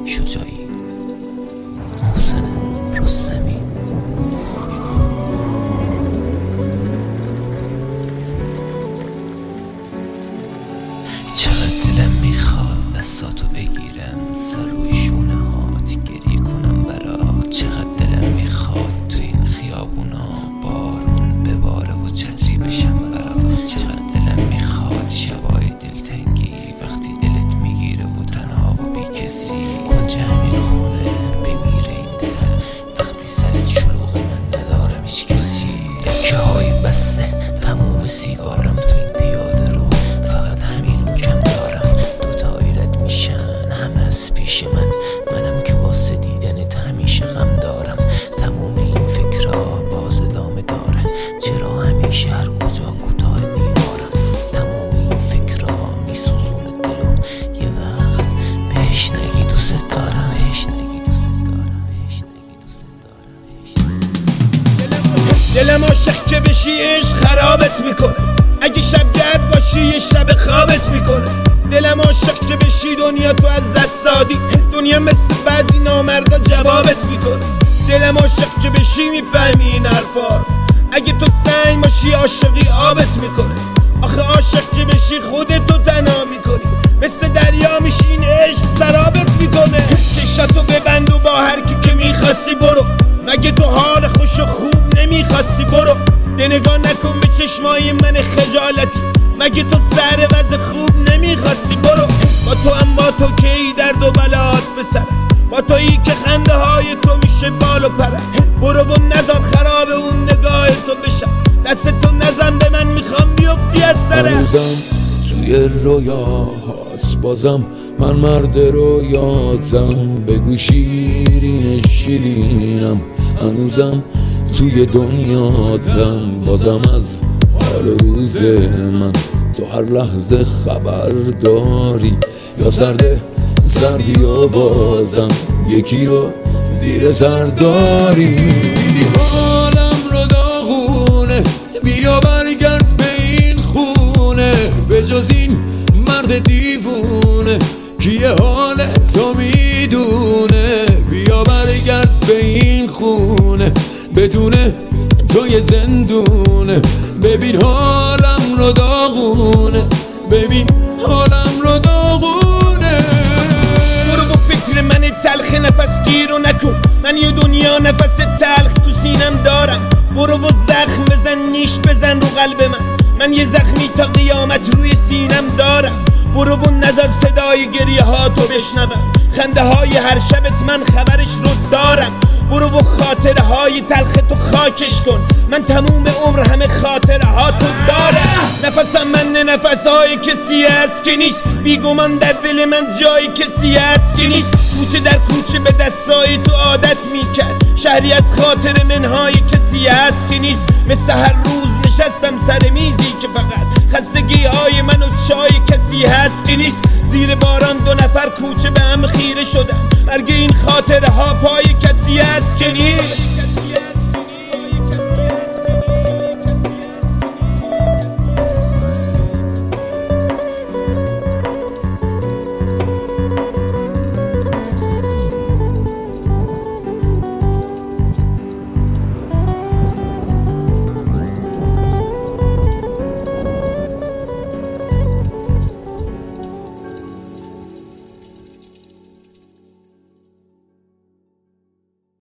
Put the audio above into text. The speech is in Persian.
شجاعی. محسن رستمی. چقدر دلم میخواد دستاتو بگیرم، سر روی شونه هات گریه کنم برات. چقدر دلم میخواد تو این خیابونا بارون بباره و چتری بشم برات. چقدر دلم میخواد شبای دلتنگی وقتی دلت میگیره و تنها و بی کسی کنج همین خونه بمیره این دلم وقتی سرت شلوغ من ندارم هیچ کسی. دکه های بسته تموم سیگارم تو این پیاده رو، فقط همین رو کم دارم. دوتا ایرد میشن همه از پیش منم که واسه دیدنت همیشه غم دارم. تموم این فکرها باز ادامه داره، چرا همیشه هر کجا کوتاه دیوارم. تموم این فکرها میسوزونه دلو، یه وقت بهش نگی دوست دارم، بهش نگی دوست دارم، بهش نگی دوست دارم. دلم عاشق که بشی عشق خرابت میکنه، اگه شبگرد باشی یه شب خوابت میکنه. دلم عاشق که بشی دنیا تو از دست دادی، دنیا مثل بعضی نامردا جوابت میکنه. دلم عاشق که بشی میفهمی این حرفا، اگه تو سنگ باشی عاشقی آبت میکنه. آخه عاشق که بشی خودتو تنها میکنی، مثل دریا میشی این عشق سرابت میکنه. چشاتو ببند و با هر کی که میخواستی برو، مگه تو حال خوش و خوب نمیخواستی برو. نگاه نکن به چشمای من خجالتی، مگه تو سر وضع خوب نمیخواستی برو. با تو هم با تو که ای درد و بلات بسر، با تویی که خنده های تو میشه بال و پره. برو و نذار خراب اون نگاه تو بشم، دست تو نزن به من میخوام بیفتی از سره. هنوزم توی رویاهات بازم من مرد رویاتم، بگو شیرین شیرینم. هنوزم توی دنیاتم بازم از حال روز من تو هر لحظه خبر داری، یا سردی آوازم یکی رو زیر سر داری. دیدی حالم رو داغونه، بیا برگرد به این خونه، به جز این مرد دیوونه کیه حال تو میدونه. بیا برگرد به این خونه، بدون توی زندونه. ببین حالم رو داغونه، ببین حالم رو داغونه. برو با فکر من تلخ نفس گیر و نکن، من یه دنیا نفس تلخ تو سینم دارم. برو و زخم بزن نیش بزن رو قلب من یه زخمی تا قیامت روی سینم دارم. برو و نظر صدای گریه ها تو بشنوم، خنده های هر شبت من خبرش رو دارم. برو و خاطره های تلخ تو خاکش کن، من تموم عمر همه خاطره ها تو دارم. نفسم من نفس های کسی هست که نیست، بیگمان در دل من جای کسی هست که نیست. کوچه در کوچه به دستای تو عادت میکرد، شهری از خاطر منهای کسی هست که نیست. مثل هر روز نشستم سر میزی که فقط خستگی های من و چای کسی هست که نیست. زیر باران دو نفر کوچه به هم خیره شدن، مرگ این خاطره ها پای کسی هست که نیست.